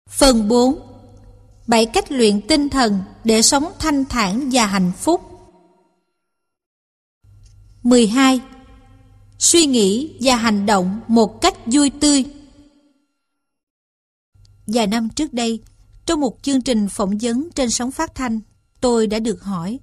Phần 4. 7 cách luyện tinh thần để sống thanh thản và hạnh phúc. 12. Suy nghĩ và hành động một cách vui tươi. Vài năm trước đây, trong một chương trình phỏng vấn trên sóng phát thanh, tôi đã được hỏi: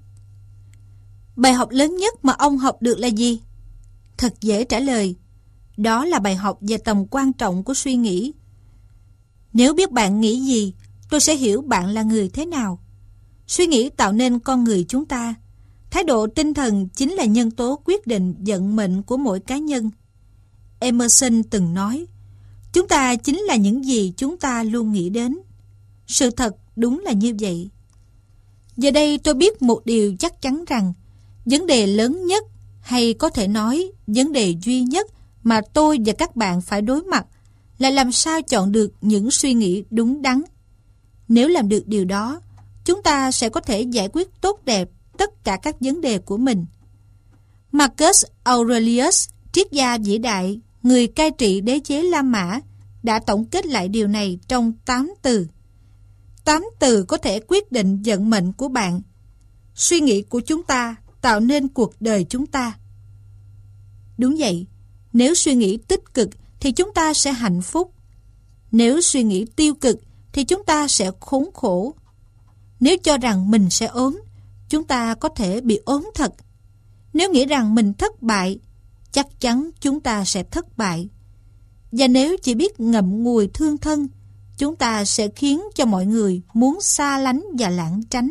bài học lớn nhất mà ông học được là gì? Thật dễ trả lời. Đó là bài học về tầm quan trọng của suy nghĩ. Nếu biết bạn nghĩ gì, tôi sẽ hiểu bạn là người thế nào. Suy nghĩ tạo nên con người chúng ta. Thái độ tinh thần chính là nhân tố quyết định vận mệnh của mỗi cá nhân. Emerson từng nói, chúng ta chính là những gì chúng ta luôn nghĩ đến. Sự thật đúng là như vậy. Giờ đây tôi biết một điều chắc chắn rằng, vấn đề lớn nhất, hay có thể nói vấn đề duy nhất mà tôi và các bạn phải đối mặt là làm sao chọn được những suy nghĩ đúng đắn. Nếu làm được điều đó, chúng ta sẽ có thể giải quyết tốt đẹp tất cả các vấn đề của mình. Marcus Aurelius, triết gia vĩ đại, người cai trị đế chế La Mã, đã tổng kết lại điều này trong 8 từ. 8 từ có thể quyết định vận mệnh của bạn. Suy nghĩ của chúng ta tạo nên cuộc đời chúng ta. Đúng vậy, nếu suy nghĩ tích cực thì chúng ta sẽ hạnh phúc. Nếu suy nghĩ tiêu cực thì chúng ta sẽ khốn khổ. Nếu cho rằng mình sẽ ốm, chúng ta có thể bị ốm thật. Nếu nghĩ rằng mình thất bại, chắc chắn chúng ta sẽ thất bại. Và nếu chỉ biết ngậm ngùi thương thân, chúng ta sẽ khiến cho mọi người muốn xa lánh và lảng tránh.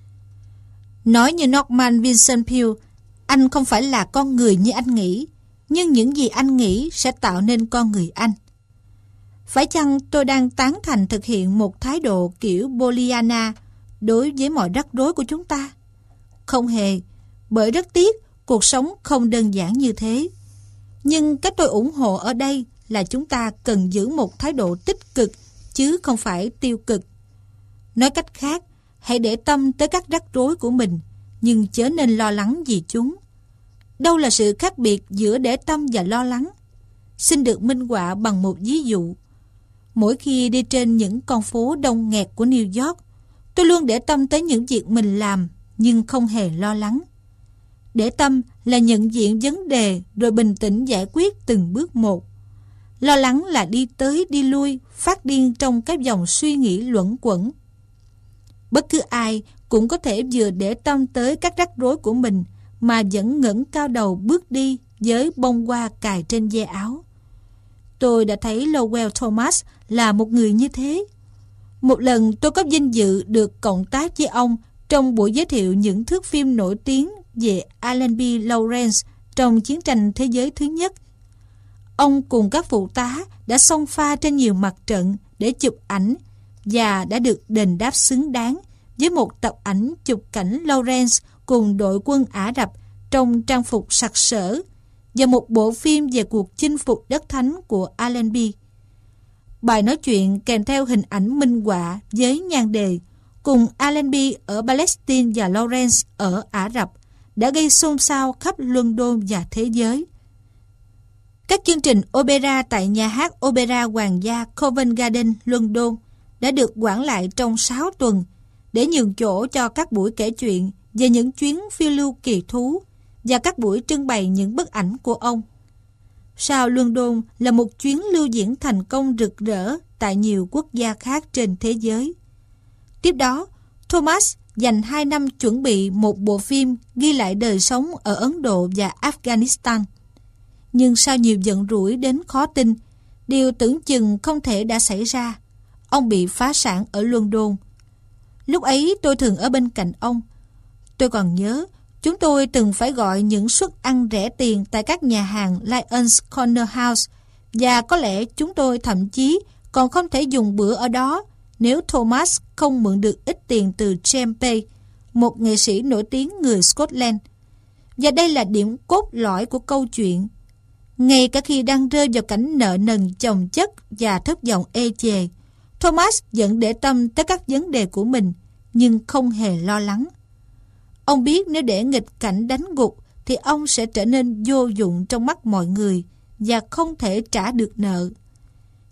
Nói như Norman Vincent Peale, anh không phải là con người như anh nghĩ, nhưng những gì anh nghĩ sẽ tạo nên con người anh. Phải chăng tôi đang tán thành thực hiện một thái độ kiểu Pollyanna đối với mọi rắc rối của chúng ta? Không hề, bởi rất tiếc cuộc sống không đơn giản như thế. Nhưng cái tôi ủng hộ ở đây là chúng ta cần giữ một thái độ tích cực chứ không phải tiêu cực. Nói cách khác, hãy để tâm tới các rắc rối của mình, nhưng chớ nên lo lắng vì chúng. Đâu là sự khác biệt giữa để tâm và lo lắng? Xin được minh họa bằng một ví dụ. Mỗi khi đi trên những con phố đông nghẹt của New York, tôi luôn để tâm tới những việc mình làm, nhưng không hề lo lắng. Để tâm là nhận diện vấn đề rồi bình tĩnh giải quyết từng bước một. Lo lắng là đi tới đi lui, phát điên trong cái dòng suy nghĩ luẩn quẩn. Bất cứ ai cũng có thể vừa để tâm tới các rắc rối của mình mà vẫn ngẩng cao đầu bước đi với bông hoa cài trên ve áo. Tôi đã thấy Lowell Thomas là một người như thế. Một lần tôi có vinh dự được cộng tác với ông trong buổi giới thiệu những thước phim nổi tiếng về Allenby Lawrence trong chiến tranh thế giới thứ nhất. Ông cùng các phụ tá đã xông pha trên nhiều mặt trận để chụp ảnh và đã được đền đáp xứng đáng với một tập ảnh chụp cảnh Lawrence cùng đội quân Ả Rập trong trang phục sặc sỡ và một bộ phim về cuộc chinh phục đất thánh của Allenby. Bài nói chuyện kèm theo hình ảnh minh họa với nhan đề cùng Allenby ở Palestine và Lawrence ở Ả Rập đã gây xôn xao khắp London và thế giới. Các chương trình opera tại nhà hát opera hoàng gia Covent Garden, London đã được hoãn lại trong 6 tuần để nhường chỗ cho các buổi kể chuyện về những chuyến phiêu lưu kỳ thú và các buổi trưng bày những bức ảnh của ông. Sao London là một chuyến lưu diễn thành công rực rỡ tại nhiều quốc gia khác trên thế giới. Tiếp đó, Thomas dành 2 năm chuẩn bị một bộ phim ghi lại đời sống ở Ấn Độ và Afghanistan. Nhưng sau nhiều giận rủi đến khó tin, điều tưởng chừng không thể đã xảy ra. Ông bị phá sản ở London. Lúc ấy tôi thường ở bên cạnh ông. Tôi còn nhớ, chúng tôi từng phải gọi những suất ăn rẻ tiền tại các nhà hàng Lions Corner House, và có lẽ chúng tôi thậm chí còn không thể dùng bữa ở đó nếu Thomas không mượn được ít tiền từ James Pay, một nghệ sĩ nổi tiếng người Scotland. Và đây là điểm cốt lõi của câu chuyện. Ngay cả khi đang rơi vào cảnh nợ nần chồng chất và thất vọng ê chề, Thomas vẫn để tâm tới các vấn đề của mình, nhưng không hề lo lắng. Ông biết nếu để nghịch cảnh đánh gục thì ông sẽ trở nên vô dụng trong mắt mọi người và không thể trả được nợ.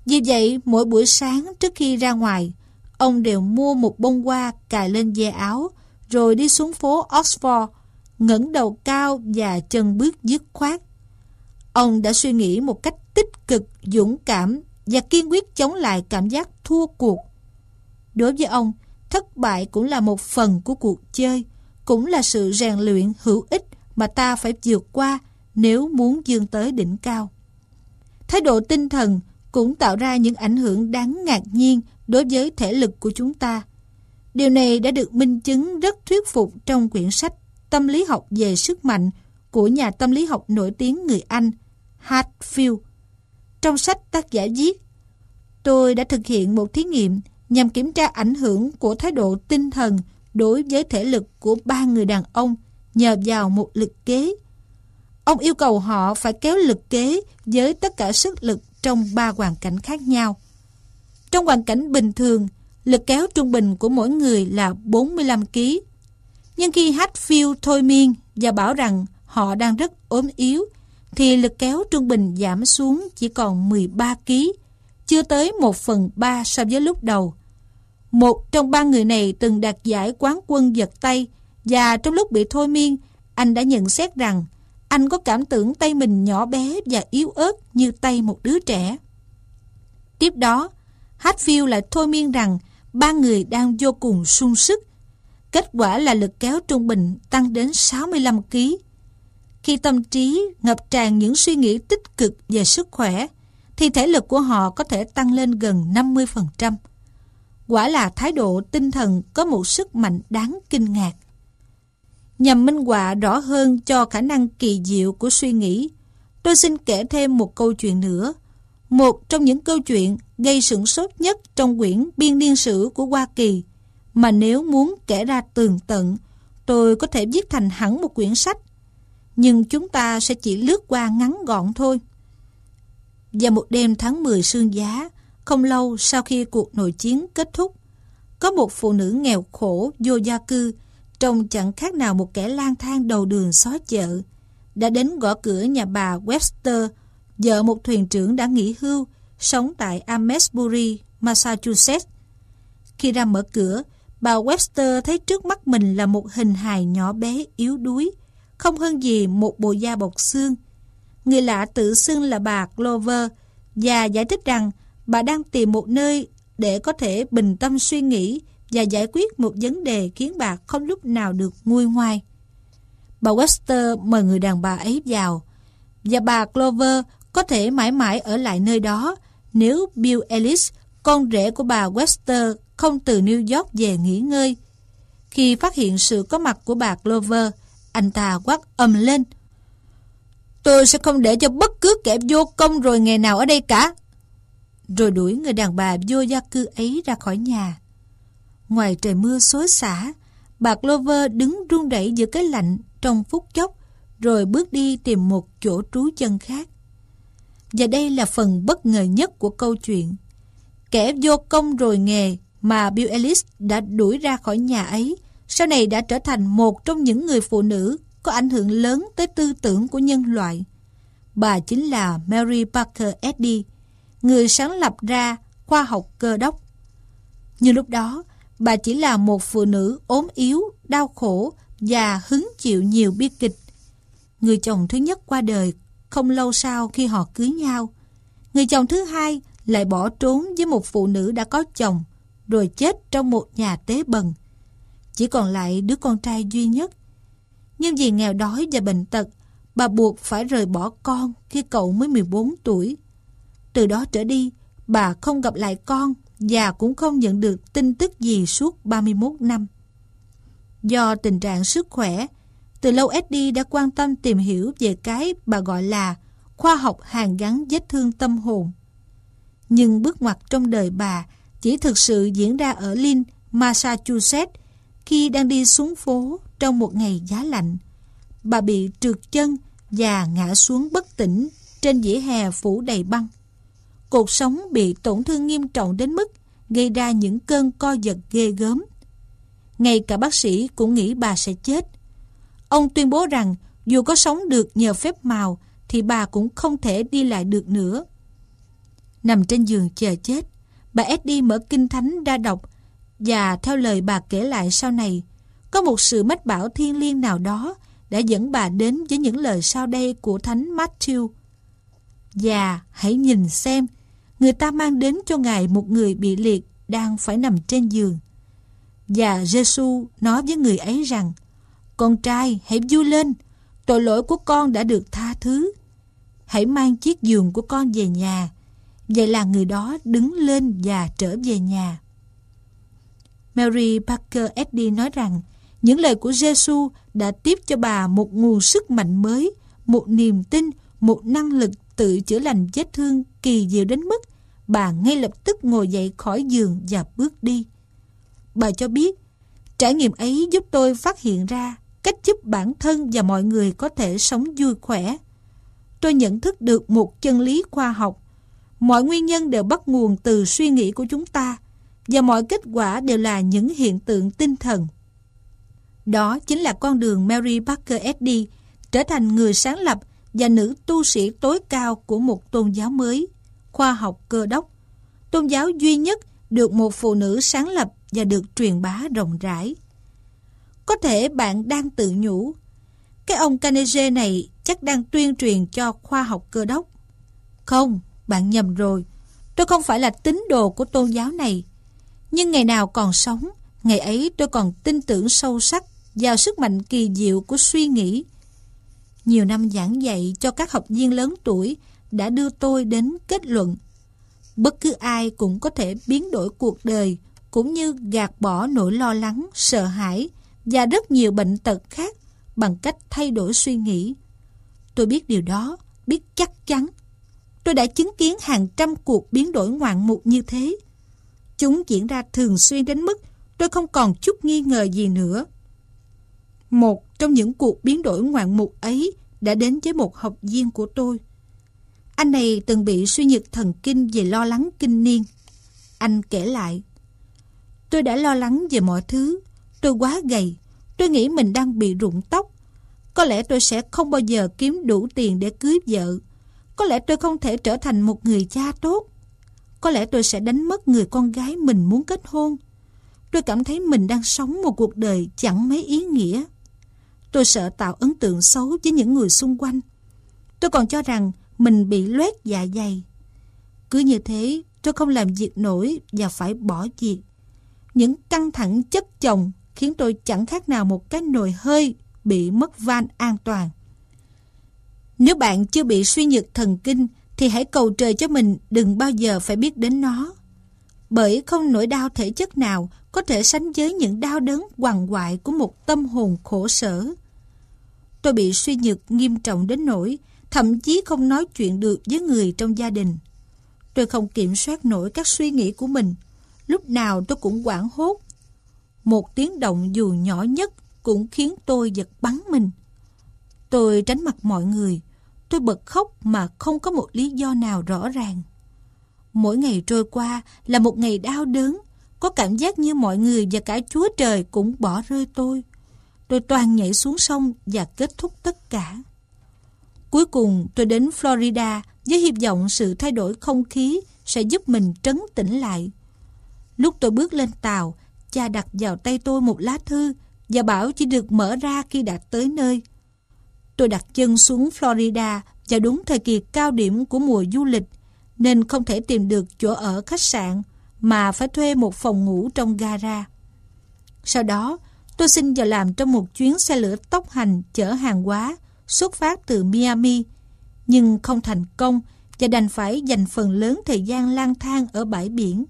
Vì vậy, mỗi buổi sáng trước khi ra ngoài, ông đều mua một bông hoa cài lên ve áo, rồi đi xuống phố Oxford, ngẩng đầu cao và chân bước dứt khoát. Ông đã suy nghĩ một cách tích cực, dũng cảm và kiên quyết chống lại cảm giác thua cuộc. Đối với ông, thất bại cũng là một phần của cuộc chơi, cũng là sự rèn luyện hữu ích mà ta phải vượt qua nếu muốn vươn tới đỉnh cao. Thái độ tinh thần cũng tạo ra những ảnh hưởng đáng ngạc nhiên đối với thể lực của chúng ta. Điều này đã được minh chứng rất thuyết phục trong quyển sách Tâm lý học về sức mạnh của nhà tâm lý học nổi tiếng người Anh Hatfield. Trong sách tác giả viết, tôi đã thực hiện một thí nghiệm nhằm kiểm tra ảnh hưởng của thái độ tinh thần đối với thể lực của 3 người đàn ông nhờ vào một lực kế. Ông yêu cầu họ phải kéo lực kế với tất cả sức lực trong 3 hoàn cảnh khác nhau. Trong hoàn cảnh bình thường, lực kéo trung bình của mỗi người là 45 kg. Nhưng khi Hatfield thôi miên và bảo rằng họ đang rất ốm yếu, thì lực kéo trung bình giảm xuống chỉ còn 13 kg, chưa tới 1/3 so với lúc đầu. Một trong 3 người này từng đạt giải quán quân giật tay, và trong lúc bị thôi miên, anh đã nhận xét rằng anh có cảm tưởng tay mình nhỏ bé và yếu ớt như tay một đứa trẻ. Tiếp đó, Hatfield lại thôi miên rằng 3 người đang vô cùng sung sức. Kết quả là lực kéo trung bình tăng đến 65 kg. Khi tâm trí ngập tràn những suy nghĩ tích cực về sức khỏe, thì thể lực của họ có thể tăng lên gần 50%. Quả là thái độ tinh thần có một sức mạnh đáng kinh ngạc. Nhằm minh họa rõ hơn cho khả năng kỳ diệu của suy nghĩ, tôi xin kể thêm một câu chuyện nữa. Một trong những câu chuyện gây sửng sốt nhất trong quyển Biên niên sử của Hoa Kỳ, mà nếu muốn kể ra tường tận, tôi có thể viết thành hẳn một quyển sách. Nhưng chúng ta sẽ chỉ lướt qua ngắn gọn thôi. Vào một đêm tháng 10 sương giá, không lâu sau khi cuộc nội chiến kết thúc, có một phụ nữ nghèo khổ vô gia cư, trông chẳng khác nào một kẻ lang thang đầu đường xó chợ, đã đến gõ cửa nhà bà Webster, vợ một thuyền trưởng đã nghỉ hưu, sống tại Amesbury, Massachusetts. Khi ra mở cửa, bà Webster thấy trước mắt mình là một hình hài nhỏ bé yếu đuối, không hơn gì một bộ da bọc xương. Người lạ tự xưng là bà Clover và giải thích rằng bà đang tìm một nơi để có thể bình tâm suy nghĩ và giải quyết một vấn đề khiến bà không lúc nào được nguôi ngoai. Bà Webster mời người đàn bà ấy vào, và bà Clover có thể mãi mãi ở lại nơi đó nếu Bill Ellis, con rể của bà Webster, không từ New York về nghỉ ngơi. Khi phát hiện sự có mặt của bà Clover, anh ta quát ầm lên: "Tôi sẽ không để cho bất cứ kẻ vô công rồi nghề nào ở đây cả!" Rồi đuổi người đàn bà vô gia cư ấy ra khỏi nhà. Ngoài trời mưa xối xả, bà Clover đứng run rẩy giữa cái lạnh trong phút chốc, rồi bước đi tìm một chỗ trú chân khác. Và đây là phần bất ngờ nhất của câu chuyện. Kẻ vô công rồi nghề mà Bill Ellis đã đuổi ra khỏi nhà ấy, sau này đã trở thành một trong những người phụ nữ có ảnh hưởng lớn tới tư tưởng của nhân loại. Bà chính là Mary Baker Eddy, người sáng lập ra khoa học cơ đốc. Nhưng lúc đó, bà chỉ là một phụ nữ ốm yếu, đau khổ và hứng chịu nhiều bi kịch. Người chồng thứ nhất qua đời không lâu sau khi họ cưới nhau. Người chồng thứ hai lại bỏ trốn với một phụ nữ đã có chồng, rồi chết trong một nhà tế bần. Chỉ còn lại đứa con trai duy nhất. Nhưng vì nghèo đói và bệnh tật, bà buộc phải rời bỏ con khi cậu mới 14 tuổi. Từ đó trở đi, bà không gặp lại con và cũng không nhận được tin tức gì suốt 31 năm. Do tình trạng sức khỏe, từ lâu Eddy đã quan tâm tìm hiểu về cái bà gọi là khoa học hàn gắn vết thương tâm hồn. Nhưng bước ngoặt trong đời bà chỉ thực sự diễn ra ở Lynn, Massachusetts, khi đang đi xuống phố trong một ngày giá lạnh. Bà bị trượt chân và ngã xuống bất tỉnh trên vỉa hè phủ đầy băng. Cột sống bị tổn thương nghiêm trọng đến mức gây ra những cơn co giật ghê gớm. Ngay cả bác sĩ cũng nghĩ bà sẽ chết. Ông tuyên bố rằng dù có sống được nhờ phép màu thì bà cũng không thể đi lại được nữa. Nằm trên giường chờ chết, bà Eddie mở kinh thánh ra đọc, và theo lời bà kể lại sau này, có một sự mách bảo thiêng liêng nào đó đã dẫn bà đến với những lời sau đây của Thánh Matthew. Và hãy nhìn xem, người ta mang đến cho Ngài một người bị liệt đang phải nằm trên giường. Và Giêsu nói với người ấy rằng, con trai, hãy vui lên, tội lỗi của con đã được tha thứ. Hãy mang chiếc giường của con về nhà. Vậy là người đó đứng lên và trở về nhà. Mary Baker Eddy nói rằng những lời của Giêsu đã tiếp cho bà một nguồn sức mạnh mới, một niềm tin, một năng lực tự chữa lành vết thương kỳ diệu đến mức bà ngay lập tức ngồi dậy khỏi giường và bước đi. Bà cho biết, trải nghiệm ấy giúp tôi phát hiện ra cách giúp bản thân và mọi người có thể sống vui khỏe. Tôi nhận thức được một chân lý khoa học. Mọi nguyên nhân đều bắt nguồn từ suy nghĩ của chúng ta, và mọi kết quả đều là những hiện tượng tinh thần. Đó chính là con đường Mary Baker Eddy trở thành người sáng lập và nữ tu sĩ tối cao của một tôn giáo mới, khoa học Cơ đốc, tôn giáo duy nhất được một phụ nữ sáng lập và được truyền bá rộng rãi. Có thể bạn đang tự nhủ, cái ông Carnegie này chắc đang tuyên truyền cho khoa học Cơ đốc. Không, bạn nhầm rồi. Tôi không phải là tín đồ của tôn giáo này. Nhưng ngày nào còn sống, ngày ấy tôi còn tin tưởng sâu sắc vào sức mạnh kỳ diệu của suy nghĩ. Nhiều năm giảng dạy cho các học viên lớn tuổi đã đưa tôi đến kết luận bất cứ ai cũng có thể biến đổi cuộc đời, cũng như gạt bỏ nỗi lo lắng, sợ hãi và rất nhiều bệnh tật khác bằng cách thay đổi suy nghĩ. Tôi biết điều đó, biết chắc chắn. Tôi đã chứng kiến hàng trăm cuộc biến đổi ngoạn mục như thế. Chúng diễn ra thường xuyên đến mức tôi không còn chút nghi ngờ gì nữa. Một trong những cuộc biến đổi ngoạn mục ấy đã đến với một học viên của tôi. Anh này từng bị suy nhược thần kinh về lo lắng kinh niên. Anh kể lại, tôi đã lo lắng về mọi thứ. Tôi quá gầy. Tôi nghĩ mình đang bị rụng tóc. Có lẽ tôi sẽ không bao giờ kiếm đủ tiền để cưới vợ. Có lẽ tôi không thể trở thành một người cha tốt. Có lẽ tôi sẽ đánh mất người con gái mình muốn kết hôn. Tôi cảm thấy mình đang sống một cuộc đời chẳng mấy ý nghĩa. Tôi sợ tạo ấn tượng xấu với những người xung quanh. Tôi còn cho rằng mình bị loét dạ dày. Cứ như thế, tôi không làm việc nổi và phải bỏ việc. Những căng thẳng chất chồng khiến tôi chẳng khác nào một cái nồi hơi bị mất van an toàn. Nếu bạn chưa bị suy nhược thần kinh thì hãy cầu trời cho mình đừng bao giờ phải biết đến nó. Bởi không nỗi đau thể chất nào có thể sánh với những đau đớn quằn quại của một tâm hồn khổ sở. Tôi bị suy nhược nghiêm trọng đến nỗi thậm chí không nói chuyện được với người trong gia đình. Tôi không kiểm soát nổi các suy nghĩ của mình. Lúc nào tôi cũng hoảng hốt. Một tiếng động dù nhỏ nhất cũng khiến tôi giật bắn mình. Tôi tránh mặt mọi người. Tôi bật khóc mà không có một lý do nào rõ ràng. Mỗi ngày trôi qua là một ngày đau đớn. Có cảm giác như mọi người và cả Chúa Trời cũng bỏ rơi tôi. Tôi toàn nhảy xuống sông và kết thúc tất cả. Cuối cùng tôi đến Florida với hy vọng sự thay đổi không khí sẽ giúp mình trấn tĩnh lại. Lúc tôi bước lên tàu, cha đặt vào tay tôi một lá thư và bảo chỉ được mở ra khi đã tới nơi. Tôi đặt chân xuống Florida vào đúng thời kỳ cao điểm của mùa du lịch, nên không thể tìm được chỗ ở khách sạn mà phải thuê một phòng ngủ trong gara. Sau đó, tôi xin vào làm trong một chuyến xe lửa tốc hành chở hàng hóa xuất phát từ Miami, nhưng không thành công và đành phải dành phần lớn thời gian lang thang ở bãi biển.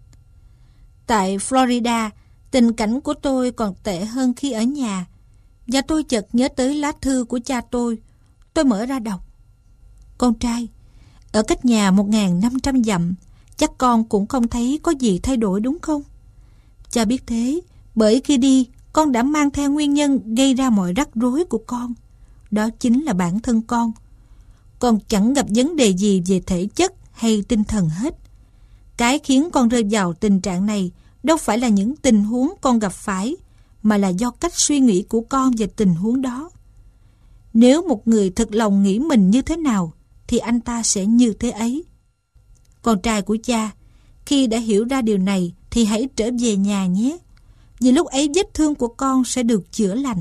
Tại Florida, tình cảnh của tôi còn tệ hơn khi ở nhà, và tôi chợt nhớ tới lá thư của cha tôi. Tôi mở ra đọc. Con trai, ở cách nhà 1.500 dặm, chắc con cũng không thấy có gì thay đổi đúng không? Cha biết thế, bởi khi đi, con đã mang theo nguyên nhân gây ra mọi rắc rối của con. Đó chính là bản thân con. Con chẳng gặp vấn đề gì về thể chất hay tinh thần hết. Cái khiến con rơi vào tình trạng này đâu phải là những tình huống con gặp phải, mà là do cách suy nghĩ của con về tình huống đó. Nếu một người thật lòng nghĩ mình như thế nào, thì anh ta sẽ như thế ấy. Con trai của cha, khi đã hiểu ra điều này thì hãy trở về nhà nhé. Vì lúc ấy vết thương của con sẽ được chữa lành.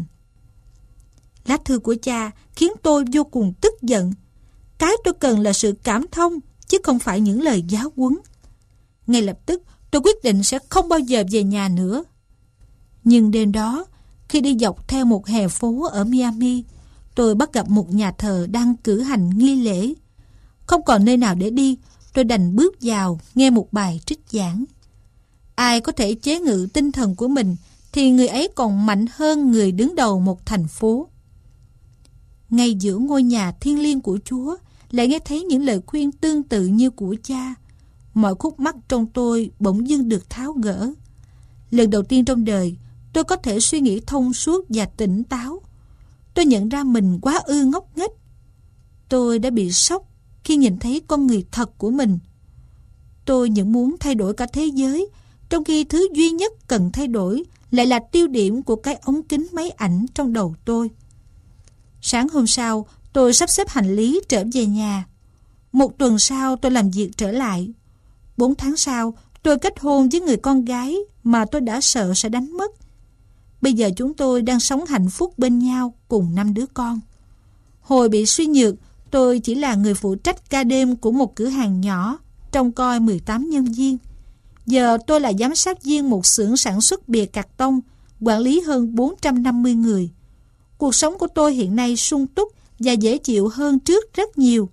Lá thư của cha khiến tôi vô cùng tức giận. Cái tôi cần là sự cảm thông, chứ không phải những lời giáo huấn. Ngay lập tức, tôi quyết định sẽ không bao giờ về nhà nữa. Nhưng đêm đó, khi đi dọc theo một hè phố ở Miami, tôi bắt gặp một nhà thờ đang cử hành nghi lễ. Không còn nơi nào để đi, tôi đành bước vào nghe một bài trích giảng. Ai có thể chế ngự tinh thần của mình thì người ấy còn mạnh hơn người đứng đầu một thành phố. Ngay giữa ngôi nhà thiêng liêng của Chúa lại nghe thấy những lời khuyên tương tự như của cha. Mọi khúc mắc trong tôi bỗng dưng được tháo gỡ. Lần đầu tiên trong đời, tôi có thể suy nghĩ thông suốt và tỉnh táo. Tôi nhận ra mình quá ư ngốc nghếch. Tôi đã bị sốc khi nhìn thấy con người thật của mình. Tôi những muốn thay đổi cả thế giới, trong khi thứ duy nhất cần thay đổi lại là tiêu điểm của cái ống kính máy ảnh trong đầu tôi. Sáng hôm sau, tôi sắp xếp hành lý trở về nhà. 1 tuần sau, tôi làm việc trở lại. 4 tháng sau, tôi kết hôn với người con gái mà tôi đã sợ sẽ đánh mất. Bây giờ chúng tôi đang sống hạnh phúc bên nhau cùng 5 đứa con. Hồi bị suy nhược, tôi chỉ là người phụ trách ca đêm của một cửa hàng nhỏ, trông coi 18 nhân viên. Giờ tôi là giám sát viên một xưởng sản xuất bìa cạc tông, quản lý hơn 450 người. Cuộc sống của tôi hiện nay sung túc và dễ chịu hơn trước rất nhiều.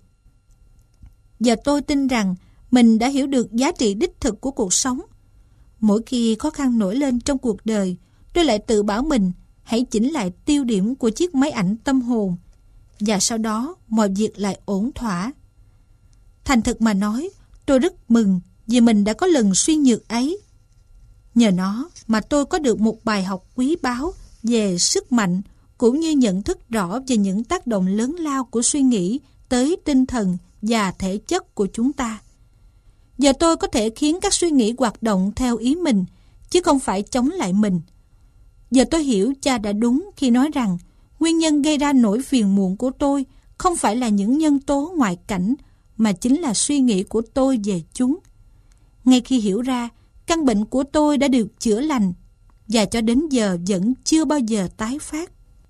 Giờ tôi tin rằng mình đã hiểu được giá trị đích thực của cuộc sống. Mỗi khi khó khăn nổi lên trong cuộc đời, tôi lại tự bảo mình hãy chỉnh lại tiêu điểm của chiếc máy ảnh tâm hồn, và sau đó mọi việc lại ổn thỏa. Thành thực mà nói, tôi rất mừng vì mình đã có lần suy nhược ấy. Nhờ nó mà tôi có được một bài học quý báu về sức mạnh, cũng như nhận thức rõ về những tác động lớn lao của suy nghĩ tới tinh thần và thể chất của chúng ta. Giờ tôi có thể khiến các suy nghĩ hoạt động theo ý mình, chứ không phải chống lại mình. Giờ tôi hiểu cha đã đúng khi nói rằng nguyên nhân gây ra nỗi phiền muộn của tôi không phải là những nhân tố ngoại cảnh, mà chính là suy nghĩ của tôi về chúng. Ngay khi hiểu ra, căn bệnh của tôi đã được chữa lành, và cho đến giờ vẫn chưa bao giờ tái phát.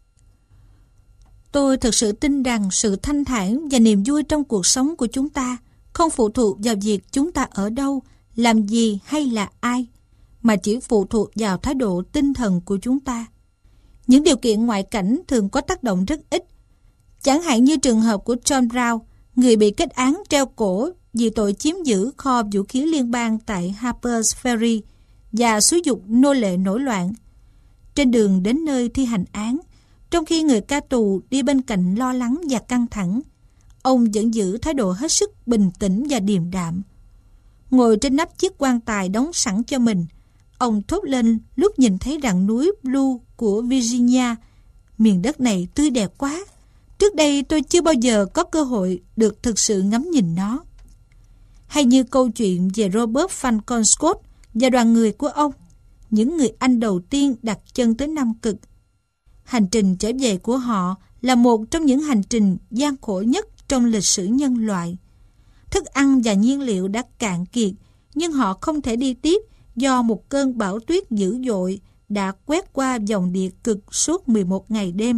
Tôi thực sự tin rằng sự thanh thản và niềm vui trong cuộc sống của chúng ta không phụ thuộc vào việc chúng ta ở đâu, làm gì hay là ai, mà chỉ phụ thuộc vào thái độ tinh thần của chúng ta. Những điều kiện ngoại cảnh thường có tác động rất ít. Chẳng hạn như trường hợp của John Brown, người bị kết án treo cổ vì tội chiếm giữ kho vũ khí liên bang tại Harper's Ferry và xúi giục nô lệ nổi loạn. Trên đường đến nơi thi hành án, trong khi người ca tù đi bên cạnh lo lắng và căng thẳng, ông vẫn giữ thái độ hết sức bình tĩnh và điềm đạm. Ngồi trên nắp chiếc quan tài đóng sẵn cho mình, ông thốt lên lúc nhìn thấy rặng núi Blue của Virginia. Miền đất này tươi đẹp quá. Trước đây tôi chưa bao giờ có cơ hội được thực sự ngắm nhìn nó. Hay như câu chuyện về Robert Falcon Scott và đoàn người của ông, những người Anh đầu tiên đặt chân tới Nam Cực. Hành trình trở về của họ là một trong những hành trình gian khổ nhất trong lịch sử nhân loại. Thức ăn và nhiên liệu đã cạn kiệt, nhưng họ không thể đi tiếp do một cơn bão tuyết dữ dội đã quét qua dòng địa cực suốt 11 ngày đêm,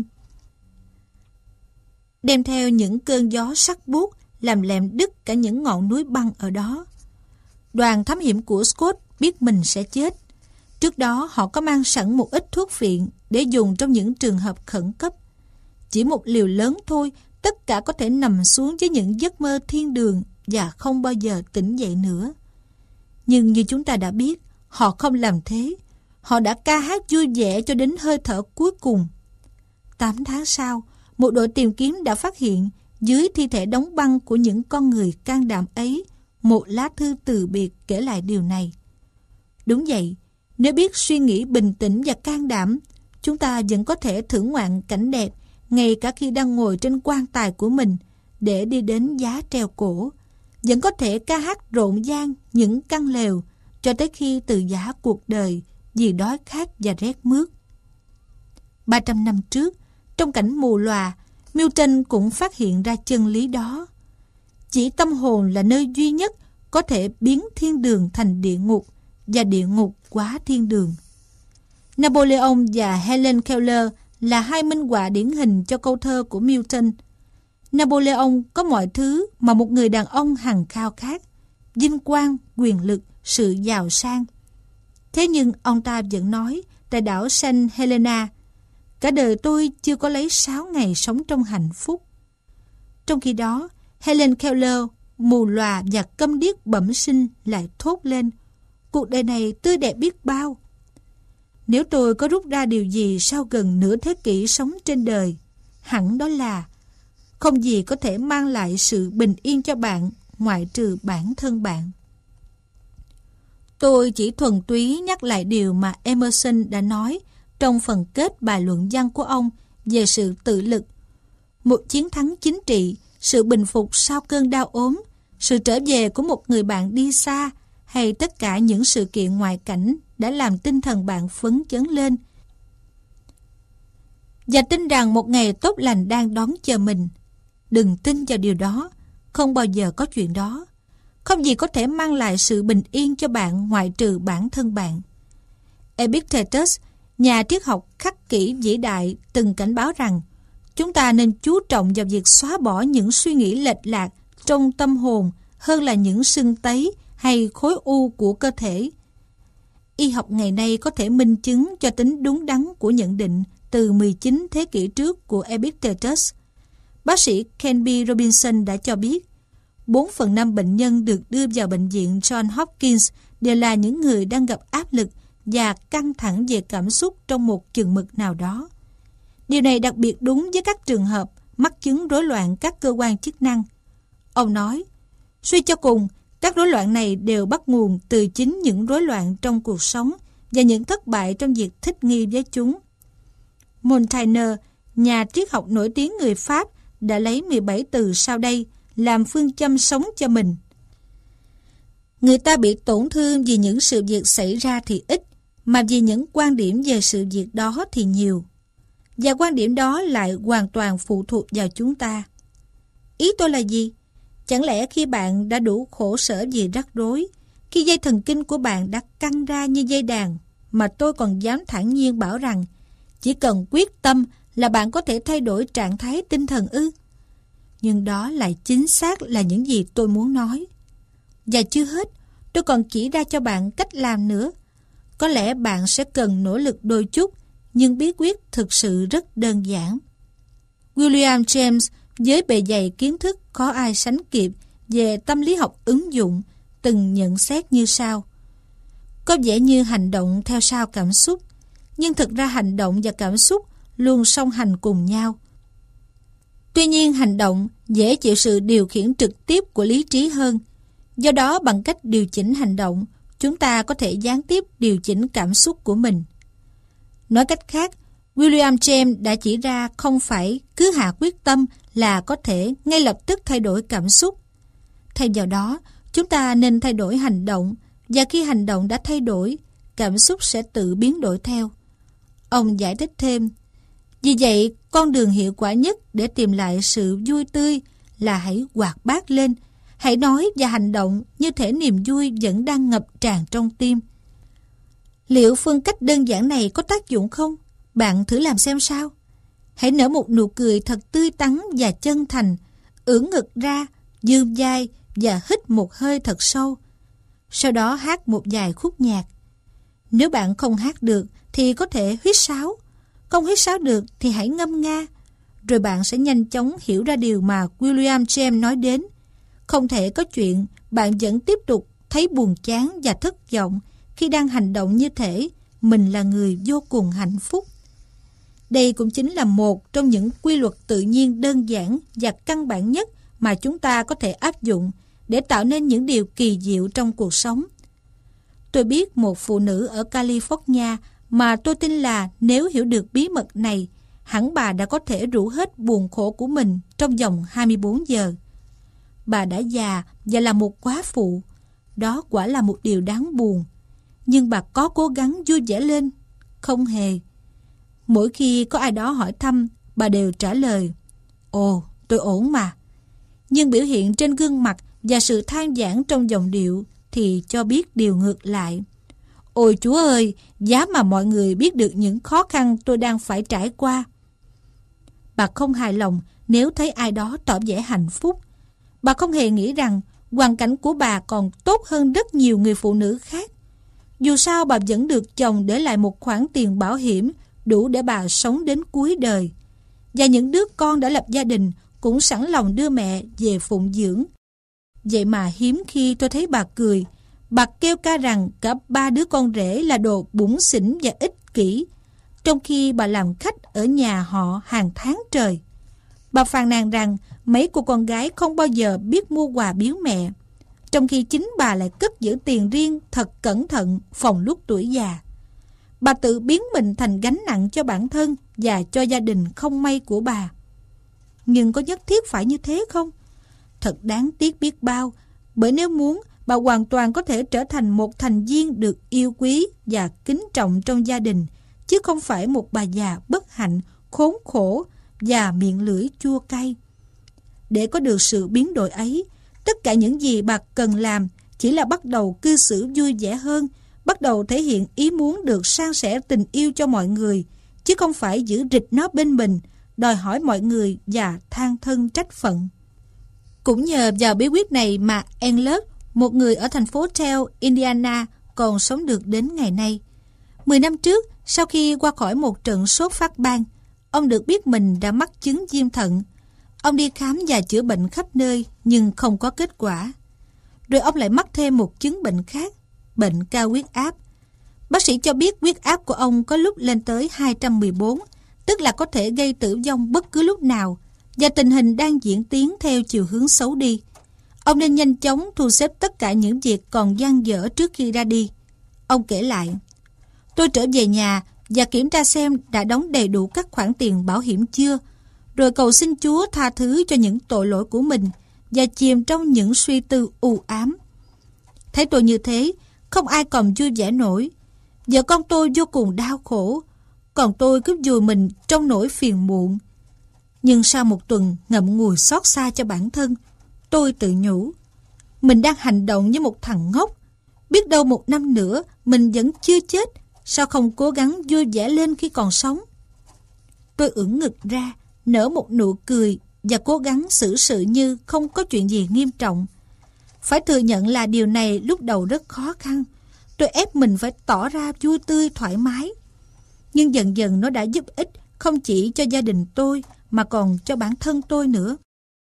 đem theo những cơn gió sắc buốt làm lem đứt cả những ngọn núi băng ở đó. Đoàn thám hiểm của Scott biết mình sẽ chết. Trước đó họ có mang sẵn một ít thuốc phiện để dùng trong những trường hợp khẩn cấp. Chỉ một liều lớn thôi, tất cả có thể nằm xuống với những giấc mơ thiên đường và không bao giờ tỉnh dậy nữa. Nhưng như chúng ta đã biết, họ không làm thế. Họ đã ca hát vui vẻ cho đến hơi thở cuối cùng. 8 tháng sau, một đội tìm kiếm đã phát hiện dưới thi thể đóng băng của những con người can đảm ấy một lá thư từ biệt kể lại điều này. Đúng vậy, nếu biết suy nghĩ bình tĩnh và can đảm, chúng ta vẫn có thể thưởng ngoạn cảnh đẹp ngay cả khi đang ngồi trên quan tài của mình để đi đến giá treo cổ, vẫn có thể ca hát rộn ràng những căn lều cho tới khi từ giã cuộc đời vì đói khát và rét mướt. 300 năm trước, trong cảnh mù lòa, Milton cũng phát hiện ra chân lý đó. Chỉ tâm hồn là nơi duy nhất có thể biến thiên đường thành địa ngục và địa ngục quá thiên đường. Napoleon và Helen Keller là hai minh họa điển hình cho câu thơ của Milton. Napoleon có mọi thứ mà một người đàn ông hằng khao khát: vinh quang, quyền lực, sự giàu sang. Thế nhưng ông ta vẫn nói tại đảo Saint Helena: cả đời tôi chưa có lấy 6 ngày sống trong hạnh phúc. Trong khi đó, Helen Keller, mù lòa và câm điếc bẩm sinh, lại thốt lên: cuộc đời này tươi đẹp biết bao. Nếu tôi có rút ra điều gì sau gần nửa thế kỷ sống trên đời, hẳn đó là không gì có thể mang lại sự bình yên cho bạn ngoại trừ bản thân bạn. Tôi chỉ thuần túy nhắc lại điều mà Emerson đã nói trong phần kết bài luận văn của ông về sự tự lực. Một chiến thắng chính trị, sự bình phục sau cơn đau ốm, sự trở về của một người bạn đi xa, hay tất cả những sự kiện ngoại cảnh đã làm tinh thần bạn phấn chấn lên và tin rằng một ngày tốt lành đang đón chờ mình. Đừng tin vào điều đó, không bao giờ có chuyện đó. Không gì có thể mang lại sự bình yên cho bạn ngoại trừ bản thân bạn. Epictetus, nhà triết học khắc kỷ vĩ đại, từng cảnh báo rằng chúng ta nên chú trọng vào việc xóa bỏ những suy nghĩ lệch lạc trong tâm hồn hơn là những sưng tấy hay khối u của cơ thể. Y học ngày nay có thể minh chứng cho tính đúng đắn của nhận định từ 19 thế kỷ trước của Epictetus. Bác sĩ Ken B. Robinson đã cho biết 4/5 bệnh nhân được đưa vào bệnh viện John Hopkins đều là những người đang gặp áp lực và căng thẳng về cảm xúc trong một chừng mực nào đó. Điều này đặc biệt đúng với các trường hợp mắc chứng rối loạn các cơ quan chức năng. Ông nói, suy cho cùng, các rối loạn này đều bắt nguồn từ chính những rối loạn trong cuộc sống và những thất bại trong việc thích nghi với chúng. Montaigne, nhà triết học nổi tiếng người Pháp, đã lấy 17 từ sau đây làm phương châm sống cho mình. Người ta bị tổn thương vì những sự việc xảy ra thì ít, mà vì những quan điểm về sự việc đó thì nhiều. Và quan điểm đó lại hoàn toàn phụ thuộc vào chúng ta. Ý tôi là gì? Chẳng lẽ khi bạn đã đủ khổ sở vì rắc rối, khi dây thần kinh của bạn đã căng ra như dây đàn, mà tôi còn dám thản nhiên bảo rằng chỉ cần quyết tâm là bạn có thể thay đổi trạng thái tinh thần ư? Nhưng đó lại chính xác là những gì tôi muốn nói. Và chưa hết, tôi còn chỉ ra cho bạn cách làm nữa. Có lẽ bạn sẽ cần nỗ lực đôi chút, nhưng bí quyết thực sự rất đơn giản. William James, với bề dày kiến thức khó ai sánh kịp về tâm lý học ứng dụng, từng nhận xét như sau. Có vẻ như hành động theo sau cảm xúc, nhưng thực ra hành động và cảm xúc luôn song hành cùng nhau. Tuy nhiên hành động dễ chịu sự điều khiển trực tiếp của lý trí hơn. Do đó bằng cách điều chỉnh hành động, chúng ta có thể gián tiếp điều chỉnh cảm xúc của mình. Nói cách khác, William James đã chỉ ra không phải cứ hạ quyết tâm là có thể ngay lập tức thay đổi cảm xúc. Thay vào đó, chúng ta nên thay đổi hành động, và khi hành động đã thay đổi, cảm xúc sẽ tự biến đổi theo. Ông giải thích thêm, vì vậy, con đường hiệu quả nhất để tìm lại sự vui tươi là hãy hoạt bát lên, hãy nói và hành động như thể niềm vui vẫn đang ngập tràn trong tim. Liệu phương cách đơn giản này có tác dụng không? Bạn thử làm xem sao. Hãy nở một nụ cười thật tươi tắn và chân thành, ưỡn ngực ra, dương vai và hít một hơi thật sâu. Sau đó hát một vài khúc nhạc. Nếu bạn không hát được thì có thể huýt sáo. Không huýt sáo được thì hãy ngâm nga. Rồi bạn sẽ nhanh chóng hiểu ra điều mà William James nói đến. Không thể có chuyện bạn vẫn tiếp tục thấy buồn chán và thất vọng khi đang hành động như thể mình là người vô cùng hạnh phúc. Đây cũng chính là một trong những quy luật tự nhiên đơn giản và căn bản nhất mà chúng ta có thể áp dụng để tạo nên những điều kỳ diệu trong cuộc sống. Tôi biết một phụ nữ ở California mà tôi tin là nếu hiểu được bí mật này, hẳn bà đã có thể rũ hết buồn khổ của mình trong vòng 24 giờ. Bà đã già và là một góa phụ. Đó quả là một điều đáng buồn. Nhưng bà có cố gắng vui vẻ lên? Không hề. Mỗi khi có ai đó hỏi thăm, bà đều trả lời, ồ, tôi ổn mà. Nhưng biểu hiện trên gương mặt và sự than vãn trong giọng điệu thì cho biết điều ngược lại. Ôi Chúa ơi, giá mà mọi người biết được những khó khăn tôi đang phải trải qua. Bà không hài lòng nếu thấy ai đó tỏ vẻ hạnh phúc. Bà không hề nghĩ rằng hoàn cảnh của bà còn tốt hơn rất nhiều người phụ nữ khác. Dù sao bà vẫn được chồng để lại một khoản tiền bảo hiểm đủ để bà sống đến cuối đời. Và những đứa con đã lập gia đình cũng sẵn lòng đưa mẹ về phụng dưỡng. Vậy mà hiếm khi tôi thấy bà cười. Bà kêu ca rằng cả 3 đứa con rể là đồ bủn xỉn và ích kỷ, trong khi bà làm khách ở nhà họ hàng tháng trời. Bà phàn nàn rằng mấy cô con gái không bao giờ biết mua quà biếu mẹ, trong khi chính bà lại cất giữ tiền riêng thật cẩn thận phòng lúc tuổi già. Bà tự biến mình thành gánh nặng cho bản thân và cho gia đình không may của bà. Nhưng có nhất thiết phải như thế không? Thật đáng tiếc biết bao, bởi nếu muốn, bà hoàn toàn có thể trở thành một thành viên được yêu quý và kính trọng trong gia đình, chứ không phải một bà già bất hạnh, khốn khổ và miệng lưỡi chua cay. Để có được sự biến đổi ấy, tất cả những gì bà cần làm chỉ là bắt đầu cư xử vui vẻ hơn, bắt đầu thể hiện ý muốn được san sẻ tình yêu cho mọi người, chứ không phải giữ rịch nó bên mình, đòi hỏi mọi người và than thân trách phận. Cũng nhờ vào bí quyết này mà Elliot, một người ở thành phố Tell, Indiana, còn sống được đến ngày nay. 10 năm trước, sau khi qua khỏi một trận sốt phát ban, ông được biết mình đã mắc chứng viêm thận. Ông đi khám và chữa bệnh khắp nơi nhưng không có kết quả. Rồi ông lại mắc thêm một chứng bệnh khác, bệnh cao huyết áp. Bác sĩ cho biết huyết áp của ông có lúc lên tới 214, tức là có thể gây tử vong bất cứ lúc nào, và tình hình đang diễn tiến theo chiều hướng xấu đi. Ông nên nhanh chóng thu xếp tất cả những việc còn dang dở trước khi ra đi. Ông kể lại, tôi trở về nhà và kiểm tra xem đã đóng đầy đủ các khoản tiền bảo hiểm chưa, rồi cầu xin Chúa tha thứ cho những tội lỗi của mình và chìm trong những suy tư u ám. Thấy tôi như thế, không ai còn vui vẻ nổi. Vợ con tôi vô cùng đau khổ, còn tôi cứ vùi mình trong nỗi phiền muộn. Nhưng sau một tuần ngậm ngùi xót xa cho bản thân, tôi tự nhủ, mình đang hành động như một thằng ngốc. Biết đâu 1 năm nữa mình vẫn chưa chết, sao không cố gắng vui vẻ lên khi còn sống? Tôi ưỡn ngực ra, nở một nụ cười và cố gắng xử sự như không có chuyện gì nghiêm trọng. Phải thừa nhận là điều này lúc đầu rất khó khăn. Tôi ép mình phải tỏ ra vui tươi thoải mái. Nhưng dần dần nó đã giúp ích không chỉ cho gia đình tôi mà còn cho bản thân tôi nữa.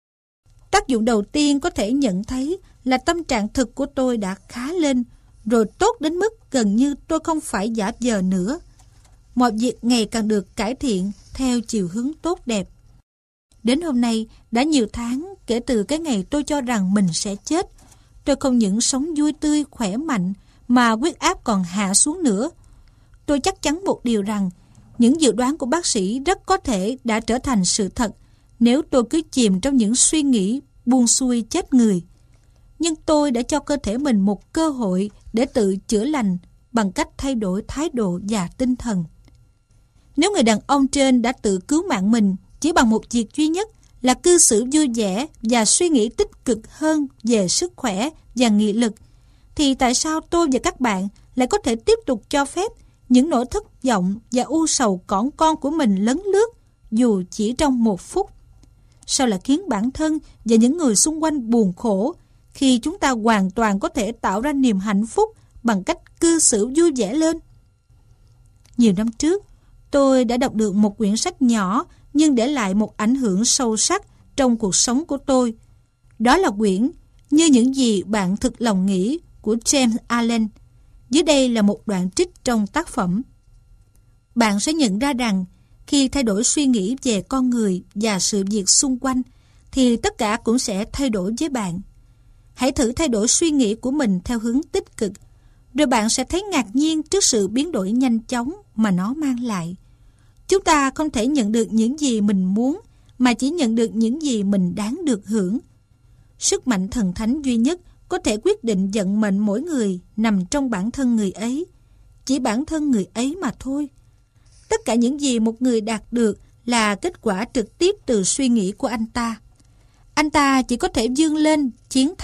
Tác dụng đầu tiên có thể nhận thấy là tâm trạng thực của tôi đã khá lên, rồi tốt đến mức gần như tôi không phải giả vờ nữa. Mọi việc ngày càng được cải thiện theo chiều hướng tốt đẹp. Đến hôm nay, đã nhiều tháng kể từ cái ngày tôi cho rằng mình sẽ chết. Tôi không những sống vui tươi, khỏe mạnh, mà huyết áp còn hạ xuống nữa. Tôi chắc chắn một điều rằng, những dự đoán của bác sĩ rất có thể đã trở thành sự thật nếu tôi cứ chìm trong những suy nghĩ buông xuôi chết người. Nhưng tôi đã cho cơ thể mình một cơ hội để tự chữa lành bằng cách thay đổi thái độ và tinh thần. Nếu người đàn ông trên đã tự cứu mạng mình chỉ bằng một việc duy nhất là cư xử vui vẻ và suy nghĩ tích cực hơn về sức khỏe và nghị lực, thì tại sao tôi và các bạn lại có thể tiếp tục cho phép những nỗi thất vọng và u sầu cỏn con của mình lấn lướt dù chỉ trong 1 phút? Sao lại khiến bản thân và những người xung quanh buồn khổ khi chúng ta hoàn toàn có thể tạo ra niềm hạnh phúc bằng cách cư xử vui vẻ lên? Nhiều năm trước, tôi đã đọc được một quyển sách nhỏ nhưng để lại một ảnh hưởng sâu sắc trong cuộc sống của tôi. Đó là quyển Như những gì bạn thực lòng nghĩ của James Allen. Dưới đây là một đoạn trích trong tác phẩm. Bạn sẽ nhận ra rằng khi thay đổi suy nghĩ về con người và sự việc xung quanh thì tất cả cũng sẽ thay đổi với bạn. Hãy thử thay đổi suy nghĩ của mình theo hướng tích cực, rồi bạn sẽ thấy ngạc nhiên trước sự biến đổi nhanh chóng mà nó mang lại. Chúng ta không thể nhận được những gì mình muốn, mà chỉ nhận được những gì mình đáng được hưởng. Sức mạnh thần thánh duy nhất có thể quyết định vận mệnh mỗi người nằm trong bản thân người ấy. Chỉ bản thân người ấy mà thôi. Tất cả những gì một người đạt được là kết quả trực tiếp từ suy nghĩ của anh ta. Anh ta chỉ có thể vươn lên, chiến thắng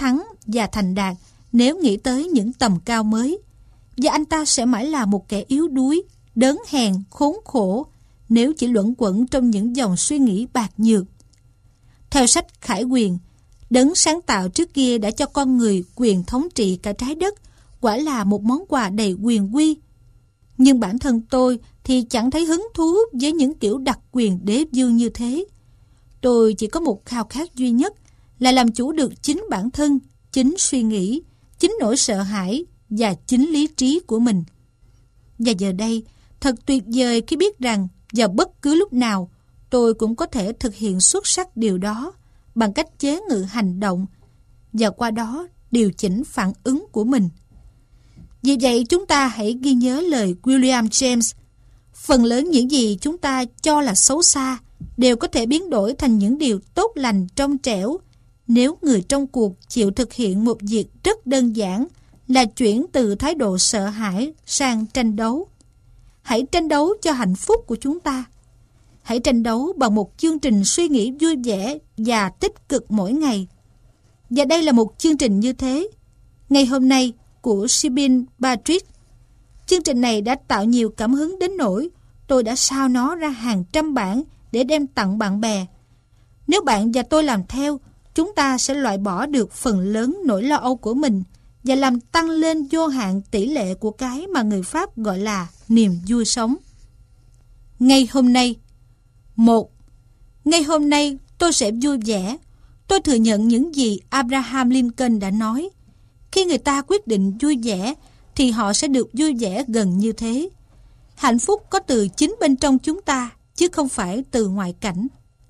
và thành đạt nếu nghĩ tới những tầm cao mới. Và anh ta sẽ mãi là một kẻ yếu đuối, đớn hèn, khốn khổ nếu chỉ luẩn quẩn trong những dòng suy nghĩ bạc nhược. Theo sách Khải Quyền, Đấng sáng tạo trước kia đã cho con người quyền thống trị cả trái đất, quả là một món quà đầy quyền uy. Nhưng bản thân tôi thì chẳng thấy hứng thú với những kiểu đặc quyền đế vương như thế. Tôi chỉ có một khao khát duy nhất là làm chủ được chính bản thân, chính suy nghĩ, chính nỗi sợ hãi và chính lý trí của mình. Và giờ đây, thật tuyệt vời khi biết rằng vào bất cứ lúc nào tôi cũng có thể thực hiện xuất sắc điều đó bằng cách chế ngự hành động và qua đó điều chỉnh phản ứng của mình. Vì vậy chúng ta hãy ghi nhớ lời William James. Phần lớn những gì chúng ta cho là xấu xa đều có thể biến đổi thành những điều tốt lành trong trẻo nếu người trong cuộc chịu thực hiện một việc rất đơn giản là chuyển từ thái độ sợ hãi sang tranh đấu. Hãy tranh đấu cho hạnh phúc của chúng ta. Hãy tranh đấu bằng một chương trình suy nghĩ vui vẻ và tích cực mỗi ngày. Và đây là một chương trình như thế. Ngày hôm nay của Sibyl Patrick. Chương trình này đã tạo nhiều cảm hứng đến nỗi tôi đã sao nó ra hàng trăm bản để đem tặng bạn bè. Nếu bạn và tôi làm theo, chúng ta sẽ loại bỏ được phần lớn nỗi lo âu của mình và làm tăng lên vô hạn tỷ lệ của cái mà người Pháp gọi là niềm vui sống. Ngay hôm nay. 1. Ngay hôm nay tôi sẽ vui vẻ. Tôi thừa nhận những gì Abraham Lincoln đã nói. Khi người ta quyết định vui vẻ thì họ sẽ được vui vẻ gần như thế. Hạnh phúc có từ chính bên trong chúng ta chứ không phải từ ngoại cảnh.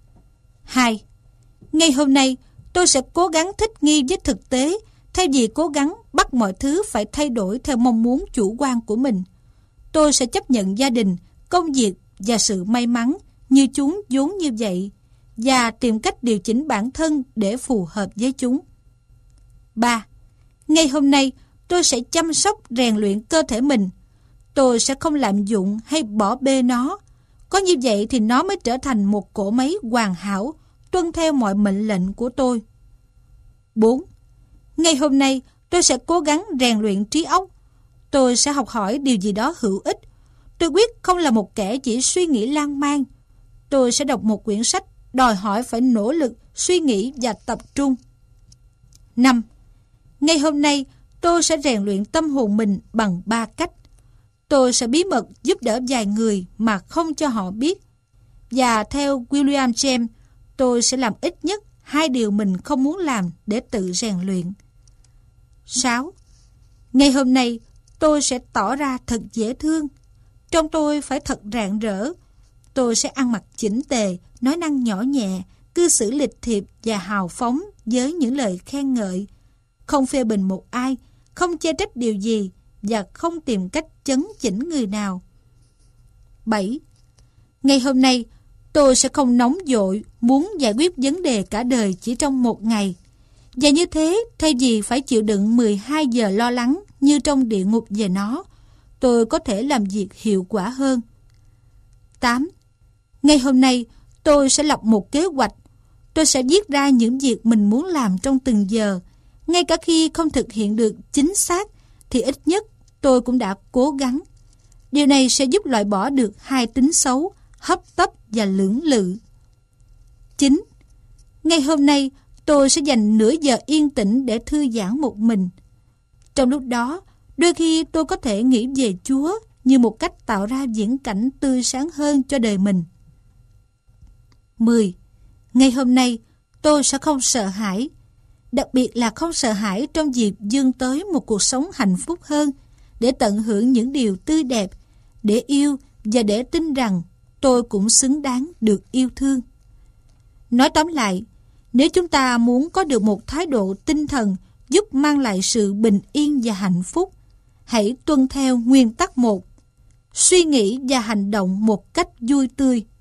2. Ngay hôm nay tôi sẽ cố gắng thích nghi với thực tế thay vì cố gắng bắt mọi thứ phải thay đổi theo mong muốn chủ quan của mình. Tôi sẽ chấp nhận gia đình, công việc và sự may mắn như chúng vốn như vậy và tìm cách điều chỉnh bản thân để phù hợp với chúng. 3. Ngay hôm nay tôi sẽ chăm sóc rèn luyện cơ thể mình. Tôi sẽ không lạm dụng hay bỏ bê nó. Có như vậy thì nó mới trở thành một cỗ máy hoàn hảo, tuân theo mọi mệnh lệnh của tôi. 4. Ngay hôm nay tôi sẽ cố gắng rèn luyện trí óc. Tôi sẽ học hỏi điều gì đó hữu ích. Tôi quyết không là một kẻ chỉ suy nghĩ lan man. Tôi sẽ đọc một quyển sách đòi hỏi phải nỗ lực, suy nghĩ và tập trung. 5. Ngay hôm nay tôi sẽ rèn luyện tâm hồn mình bằng 3 cách. Tôi sẽ bí mật giúp đỡ vài người mà không cho họ biết. Và theo William James, tôi sẽ làm ít nhất 2 điều mình không muốn làm để tự rèn luyện. 6. Ngay hôm nay tôi sẽ tỏ ra thật dễ thương. Trong tôi phải thật rạng rỡ. Tôi sẽ ăn mặc chỉnh tề, nói năng nhỏ nhẹ, cư xử lịch thiệp và hào phóng với những lời khen ngợi. Không phê bình một ai, không chê trách điều gì và không tìm cách chấn chỉnh người nào. 7. Ngày hôm nay, tôi sẽ không nóng vội muốn giải quyết vấn đề cả đời chỉ trong một ngày. Và như thế, thay vì phải chịu đựng 12 giờ lo lắng như trong địa ngục về nó, tôi có thể làm việc hiệu quả hơn. 8. Ngày hôm nay, tôi sẽ lập một kế hoạch. Tôi sẽ viết ra những việc mình muốn làm trong từng giờ. Ngay cả khi không thực hiện được chính xác, thì ít nhất tôi cũng đã cố gắng. Điều này sẽ giúp loại bỏ được 2 tính xấu, hấp tấp và lưỡng lự. 9. Ngay hôm nay, tôi sẽ dành nửa giờ yên tĩnh để thư giãn một mình. Trong lúc đó, đôi khi tôi có thể nghĩ về Chúa như một cách tạo ra viễn cảnh tươi sáng hơn cho đời mình. 10. Ngày hôm nay, tôi sẽ không sợ hãi. Đặc biệt là không sợ hãi trong việc vươn tới một cuộc sống hạnh phúc hơn, để tận hưởng những điều tươi đẹp, để yêu và để tin rằng tôi cũng xứng đáng được yêu thương. Nói tóm lại, nếu chúng ta muốn có được một thái độ tinh thần giúp mang lại sự bình yên và hạnh phúc, hãy tuân theo nguyên tắc 1. Suy nghĩ và hành động một cách vui tươi.